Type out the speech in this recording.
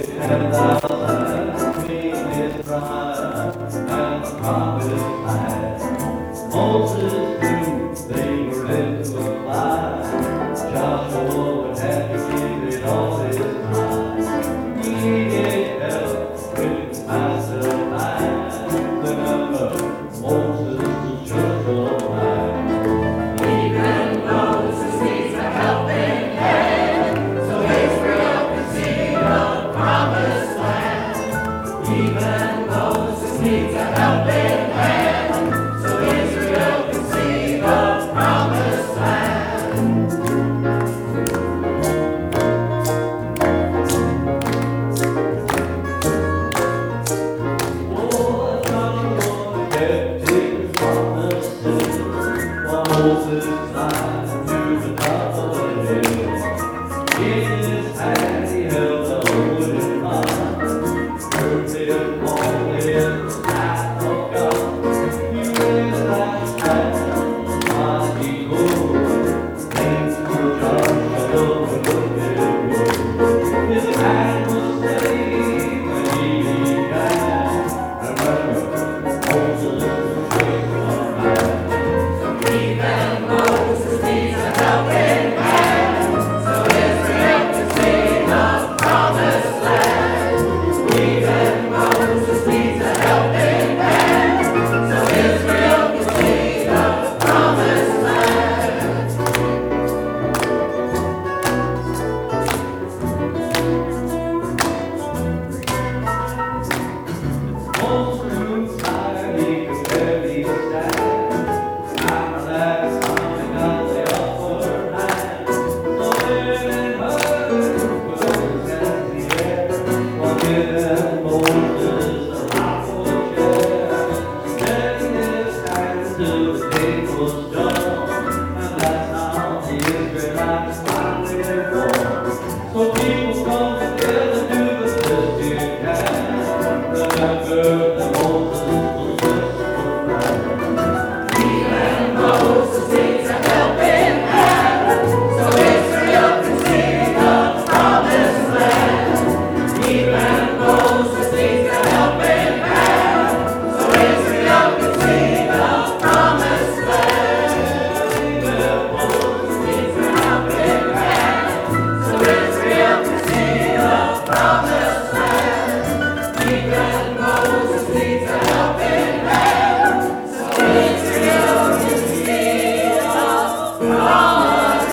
And thou hast been his bride, and the promised land. Moses knew they were meant to abide. Joshua would have to give it all his time. He needed help with the mastermind. Remember, Moses was just a man. Even Moses needs a helping hand, so Israel can see the promised land. Even Moses needs a helping hand, so Israel can see the promised land. Oh, Joshua kept his promises, while Moses climbed to the top of the hill. In his hand he held a wooden rod, perfect all in the sight of God. He raised that staff, mighty good, into Joshua and looked at wood. His hand was steady